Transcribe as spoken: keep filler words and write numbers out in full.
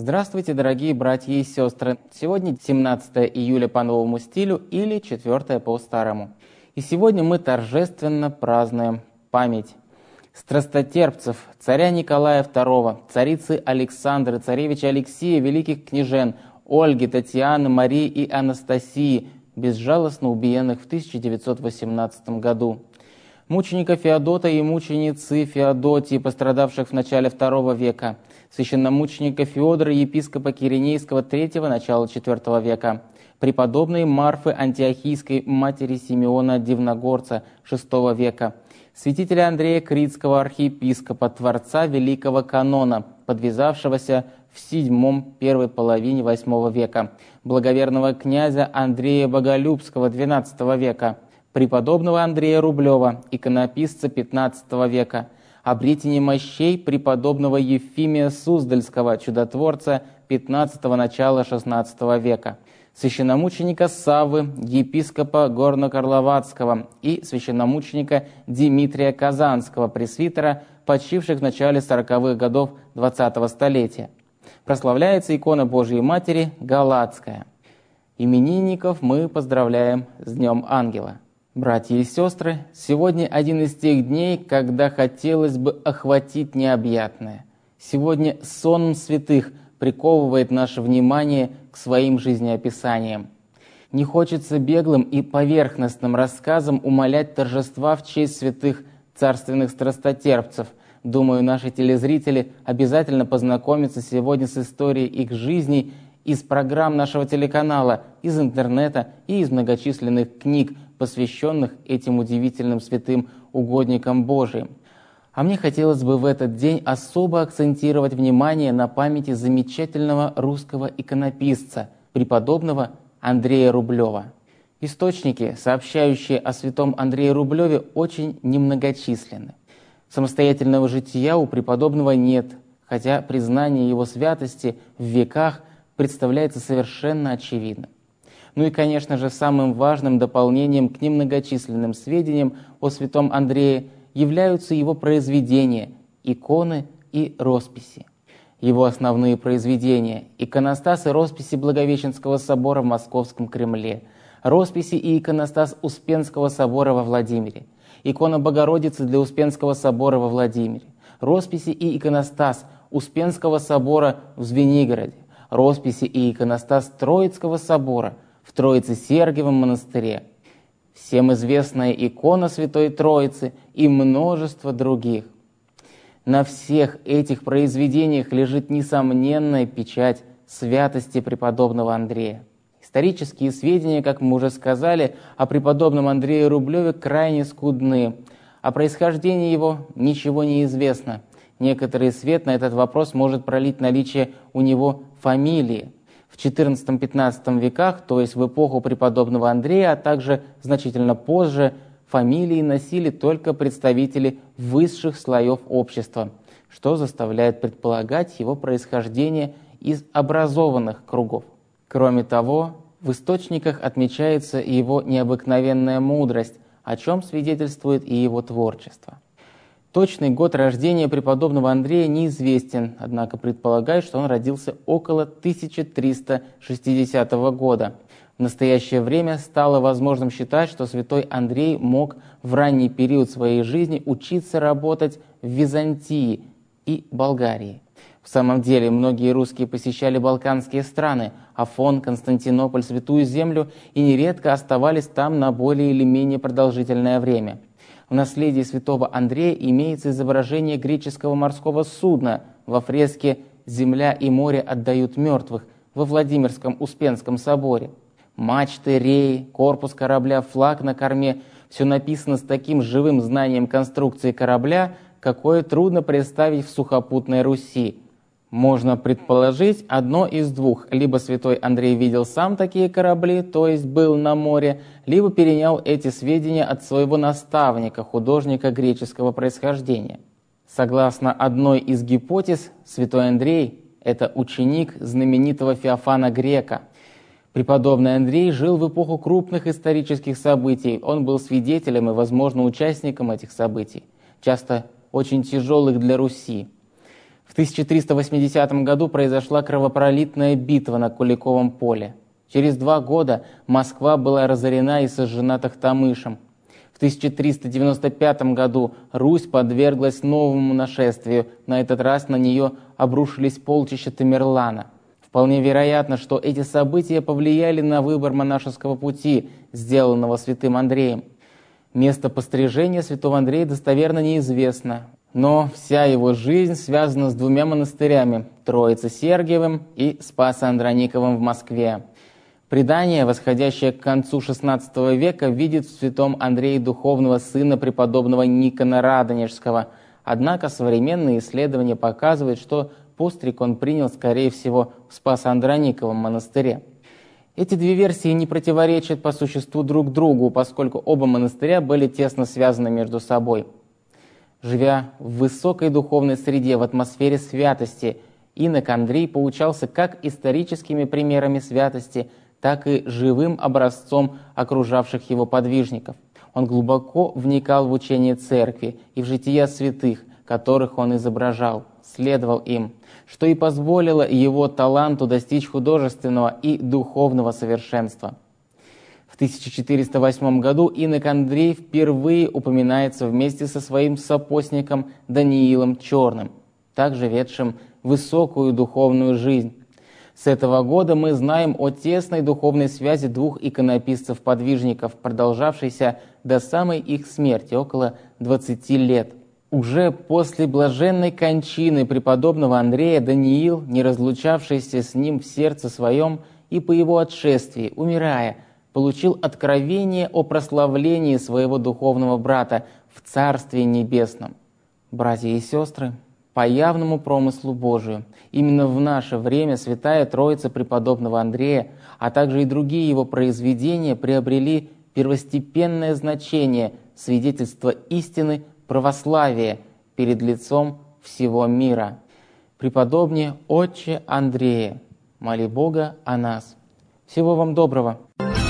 Здравствуйте, дорогие братья и сестры! Сегодня семнадцатое июля по новому стилю или четвёртое по старому. И сегодня мы торжественно празднуем память страстотерпцев, царя Николая второго, царицы Александры, царевича Алексея, великих княжен Ольги, Татьяны, Марии и Анастасии, безжалостно убиенных в тысяча девятьсот восемнадцатом году. Мученика Феодота и мученицы Феодотии, пострадавших в начале второго века, священномученика Феодора, епископа Киринейского третьего, начала четвёртого века, преподобной Марфы Антиохийской, матери Симеона Дивногорца шестого века, святителя Андрея Критского, архиепископа, творца Великого Канона, подвязавшегося в седьмом первой половине восьмого века, благоверного князя Андрея Боголюбского двенадцатого века, преподобного Андрея Рублева, иконописца пятнадцатого века, обретение мощей преподобного Ефимия Суздальского, чудотворца пятнадцатого начала шестнадцатого века, священномученика Саввы, епископа Горно-Карловацкого и священномученика Дмитрия Казанского, пресвитера, почивших в начале сороковых годов двадцатого столетия. Прославляется икона Божией Матери Галатская. Именинников мы поздравляем с Днем Ангела. Братья и сестры, сегодня один из тех дней, когда хотелось бы охватить необъятное. Сегодня сон святых приковывает наше внимание к своим жизнеописаниям. Не хочется беглым и поверхностным рассказом умалять торжества в честь святых царственных страстотерпцев. Думаю, наши телезрители обязательно познакомятся сегодня с историей их жизней из программ нашего телеканала, из интернета и из многочисленных книг, посвященных этим удивительным святым угодникам Божиим. А мне хотелось бы в этот день особо акцентировать внимание на памяти замечательного русского иконописца, преподобного Андрея Рублева. Источники, сообщающие о святом Андрее Рублеве, очень немногочисленны. Самостоятельного жития у преподобного нет, хотя признание его святости в веках представляется совершенно очевидным. Ну и, конечно же, самым важным дополнением к немногочисленным сведениям о святом Андрее являются его произведения, иконы и росписи. Его основные произведения – иконостас и росписи Благовещенского собора в Московском Кремле, росписи и иконостас Успенского собора во Владимире, икона Богородицы для Успенского собора во Владимире, росписи и иконостас Успенского собора в Звенигороде, росписи и иконостас Троицкого собора в Троице-Сергиевом монастыре, всем известная икона Святой Троицы и множество других. На всех этих произведениях лежит несомненная печать святости преподобного Андрея. Исторические сведения, как мы уже сказали, о преподобном Андрее Рублеве крайне скудны. О происхождении его ничего не известно. Некоторый свет на этот вопрос может пролить наличие у него фамилии. В четырнадцатом-пятнадцатом веках, то есть в эпоху преподобного Андрея, а также значительно позже, фамилии носили только представители высших слоев общества, что заставляет предполагать его происхождение из образованных кругов. Кроме того, в источниках отмечается его необыкновенная мудрость, о чем свидетельствует и его творчество. Точный год рождения преподобного Андрея неизвестен, однако предполагают, что он родился около тысяча триста шестидесятого года. В настоящее время стало возможным считать, что святой Андрей мог в ранний период своей жизни учиться работать в Византии и Болгарии. В самом деле, многие русские посещали балканские страны, Афон, Константинополь, Святую Землю и нередко оставались там на более или менее продолжительное время. В наследии святого Андрея имеется изображение греческого морского судна во фреске «Земля и море отдают мертвых» во Владимирском Успенском соборе. Мачты, реи, корпус корабля, флаг на корме – все написано с таким живым знанием конструкции корабля, какое трудно представить в сухопутной Руси. Можно предположить одно из двух. Либо святой Андрей видел сам такие корабли, то есть был на море, либо перенял эти сведения от своего наставника, художника греческого происхождения. Согласно одной из гипотез, святой Андрей – это ученик знаменитого Феофана Грека. Преподобный Андрей жил в эпоху крупных исторических событий. Он был свидетелем и, возможно, участником этих событий, часто очень тяжелых для Руси. В тысяча триста восьмидесятом году произошла кровопролитная битва на Куликовом поле. Через два года Москва была разорена и сожжена Тохтамышем. В тысяча триста девяносто пятом году Русь подверглась новому нашествию. На этот раз на нее обрушились полчища Тамерлана. Вполне вероятно, что эти события повлияли на выбор монашеского пути, сделанного святым Андреем. Место пострижения святого Андрея достоверно неизвестно, но вся его жизнь связана с двумя монастырями – Троице-Сергиевым и Спасо-Андрониковым в Москве. Предание, восходящее к концу шестнадцатого века, видит в святом Андрее духовного сына преподобного Никона Радонежского. Однако современные исследования показывают, что постриг он принял, скорее всего, в Спасо-Андрониковом монастыре. Эти две версии не противоречат по существу друг другу, поскольку оба монастыря были тесно связаны между собой. Живя в высокой духовной среде, в атмосфере святости, инок Андрей поучался как историческими примерами святости, так и живым образцом окружавших его подвижников. Он глубоко вникал в учение церкви и в жития святых, которых он изображал, следовал им, что и позволило его таланту достичь художественного и духовного совершенства. В тысяча четыреста восьмом году инок Андрей впервые упоминается вместе со своим сопостником Даниилом Черным, также ведшим высокую духовную жизнь. С этого года мы знаем о тесной духовной связи двух иконописцев-подвижников, продолжавшейся до самой их смерти, около двадцати лет. Уже после блаженной кончины преподобного Андрея Даниил, не разлучавшийся с ним в сердце своем, и по его отшествии, умирая, получил откровение о прославлении своего духовного брата в Царстве Небесном. Братья и сестры, по явному промыслу Божию, именно в наше время Святая Троица преподобного Андрея, а также и другие его произведения приобрели первостепенное значение свидетельства истины православия перед лицом всего мира. Преподобнее Отче Андрея, моли Бога о нас. Всего вам доброго!